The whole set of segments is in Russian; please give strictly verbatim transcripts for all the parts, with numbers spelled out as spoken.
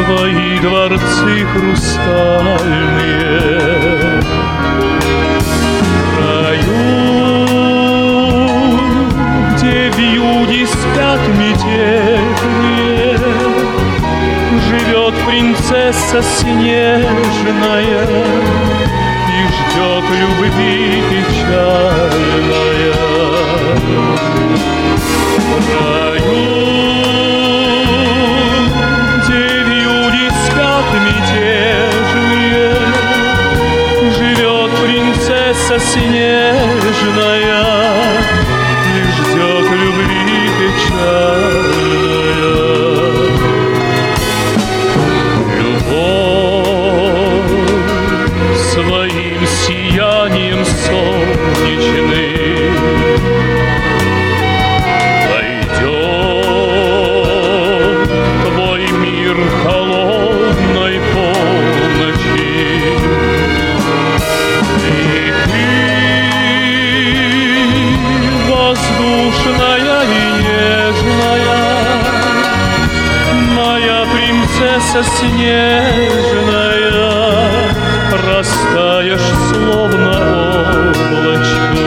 свои дворцы хрустальные. В раю, где вьюги спят метельные, живет принцесса снежная и ждет любви печальная. В раю, где вьюги спят мятежные, живет принцесса снежная и ждет любви печальная. Своим сиянием солнечным войдет твой мир холодной полночи, и ты, воздушная и нежная, моя принцесса снежная, растаешь, словно облачко.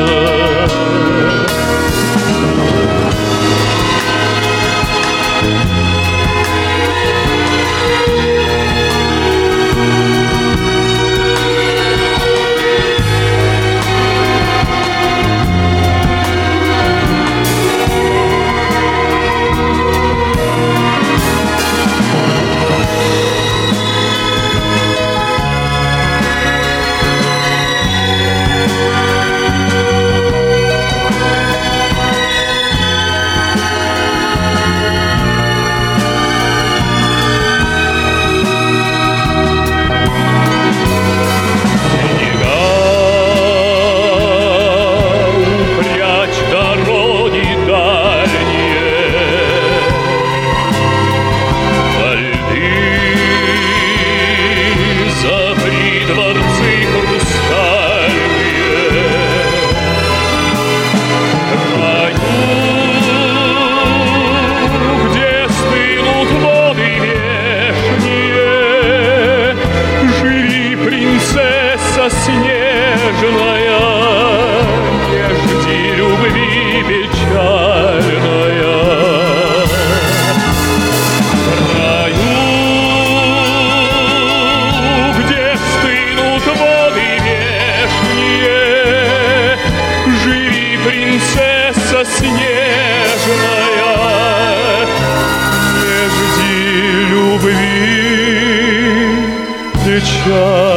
Снежная, не жди любви печальная. В раю, где стынут воды вешние, живи, принцесса снежная, не жди любви печальная.